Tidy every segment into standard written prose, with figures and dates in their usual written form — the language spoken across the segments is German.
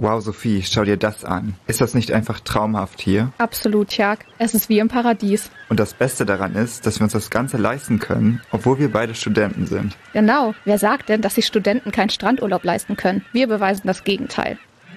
Wow, Sophie, schau dir das an. Ist das nicht einfach traumhaft hier? Absolut, Jörg. Es ist wie im Paradies. Und das Beste daran ist, dass wir uns das Ganze leisten können, obwohl wir beide Studenten sind. Genau. Wer sagt denn, dass sich Studenten keinen Strandurlaub leisten können? Wir beweisen das Gegenteil.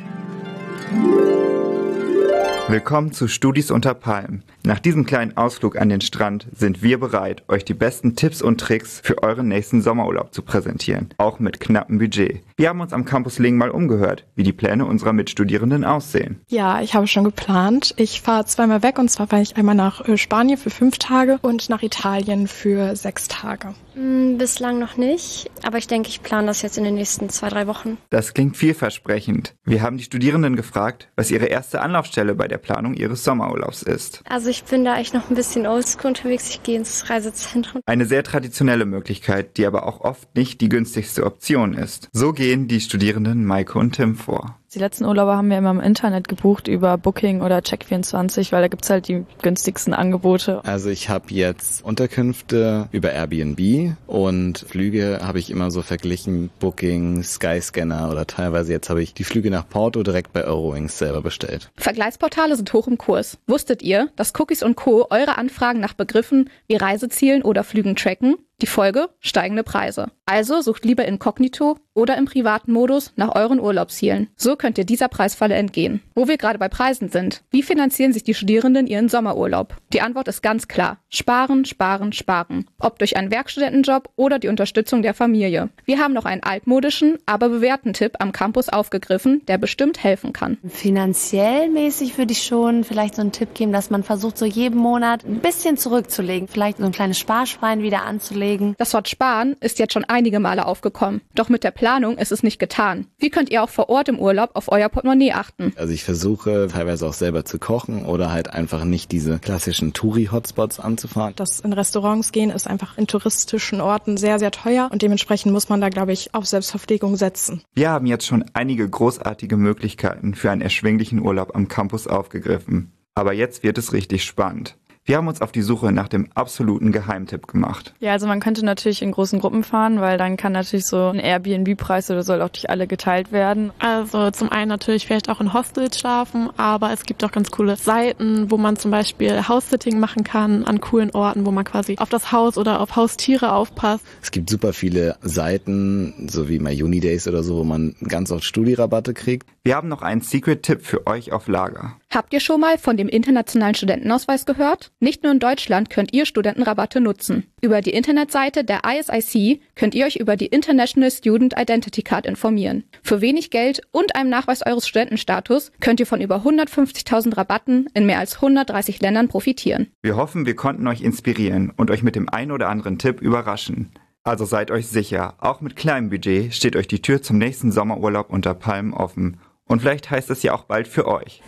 Willkommen zu Studis unter Palmen. Nach diesem kleinen Ausflug an den Strand sind wir bereit, euch die besten Tipps und Tricks für euren nächsten Sommerurlaub zu präsentieren, auch mit knappem Budget. Wir haben uns am Campus Lingen mal umgehört, wie die Pläne unserer Mitstudierenden aussehen. Ja, ich habe schon geplant. Ich fahre zweimal weg, und zwar fahre ich einmal nach Spanien für 5 Tage und nach Italien für 6 Tage. Bislang noch nicht, aber ich denke, ich plane das jetzt in den nächsten 2-3 Wochen. Das klingt vielversprechend. Wir haben die Studierenden gefragt, was ihre erste Anlaufstelle bei der Planung ihres Sommerurlaubs ist. Also ich bin da echt noch ein bisschen oldschool unterwegs. Ich gehe ins Reisezentrum. Eine sehr traditionelle Möglichkeit, die aber auch oft nicht die günstigste Option ist. So gehen die Studierenden Maike und Tim vor. Die letzten Urlaube haben wir immer im Internet gebucht über Booking oder Check24, weil da gibt's halt die günstigsten Angebote. Also ich habe jetzt Unterkünfte über Airbnb und Flüge habe ich immer so verglichen, Booking, Skyscanner oder teilweise jetzt habe ich die Flüge nach Porto direkt bei Eurowings selber bestellt. Vergleichsportale sind hoch im Kurs. Wusstet ihr, dass Cookies und Co. eure Anfragen nach Begriffen wie Reisezielen oder Flügen tracken? Die Folge: steigende Preise. Also sucht lieber inkognito oder im privaten Modus nach euren Urlaubszielen. So könnt ihr dieser Preisfalle entgehen. Wo wir gerade bei Preisen sind: Wie finanzieren sich die Studierenden ihren Sommerurlaub? Die Antwort ist ganz klar: Sparen, sparen, sparen. Ob durch einen Werkstudentenjob oder die Unterstützung der Familie. Wir haben noch einen altmodischen, aber bewährten Tipp am Campus aufgegriffen, der bestimmt helfen kann. Finanziell mäßig würde ich schon vielleicht so einen Tipp geben, dass man versucht, so jeden Monat ein bisschen zurückzulegen. Vielleicht so ein kleines Sparschwein wieder anzulegen. Das Wort Sparen ist jetzt schon einige Male aufgekommen. Doch mit der Planung ist es nicht getan. Wie könnt ihr auch vor Ort im Urlaub auf euer Portemonnaie achten? Also ich versuche teilweise auch selber zu kochen oder halt einfach nicht diese klassischen Touri-Hotspots anzufahren. Das in Restaurants gehen ist einfach in touristischen Orten sehr, sehr teuer, und dementsprechend muss man da, glaube ich, auf Selbstverpflegung setzen. Wir haben jetzt schon einige großartige Möglichkeiten für einen erschwinglichen Urlaub am Campus aufgegriffen. Aber jetzt wird es richtig spannend. Wir haben uns auf die Suche nach dem absoluten Geheimtipp gemacht. Ja, also man könnte natürlich in großen Gruppen fahren, weil dann kann natürlich so ein Airbnb-Preis oder soll auch durch alle geteilt werden. Also zum einen natürlich vielleicht auch in Hostels schlafen, aber es gibt auch ganz coole Seiten, wo man zum Beispiel House-Sitting machen kann an coolen Orten, wo man quasi auf das Haus oder auf Haustiere aufpasst. Es gibt super viele Seiten, so wie My Unidays oder so, wo man ganz oft Studirabatte kriegt. Wir haben noch einen Secret-Tipp für euch auf Lager. Habt ihr schon mal von dem internationalen Studentenausweis gehört? Nicht nur in Deutschland könnt ihr Studentenrabatte nutzen. Über die Internetseite der ISIC könnt ihr euch über die International Student Identity Card informieren. Für wenig Geld und einem Nachweis eures Studentenstatus könnt ihr von über 150.000 Rabatten in mehr als 130 Ländern profitieren. Wir hoffen, wir konnten euch inspirieren und euch mit dem einen oder anderen Tipp überraschen. Also seid euch sicher, auch mit kleinem Budget steht euch die Tür zum nächsten Sommerurlaub unter Palmen offen. Und vielleicht heißt es ja auch bald für euch.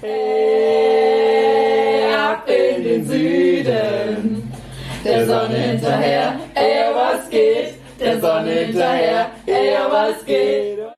Hey, ab in den Süden, der Sonne hinterher, was geht? Der Sonne hinterher, was geht?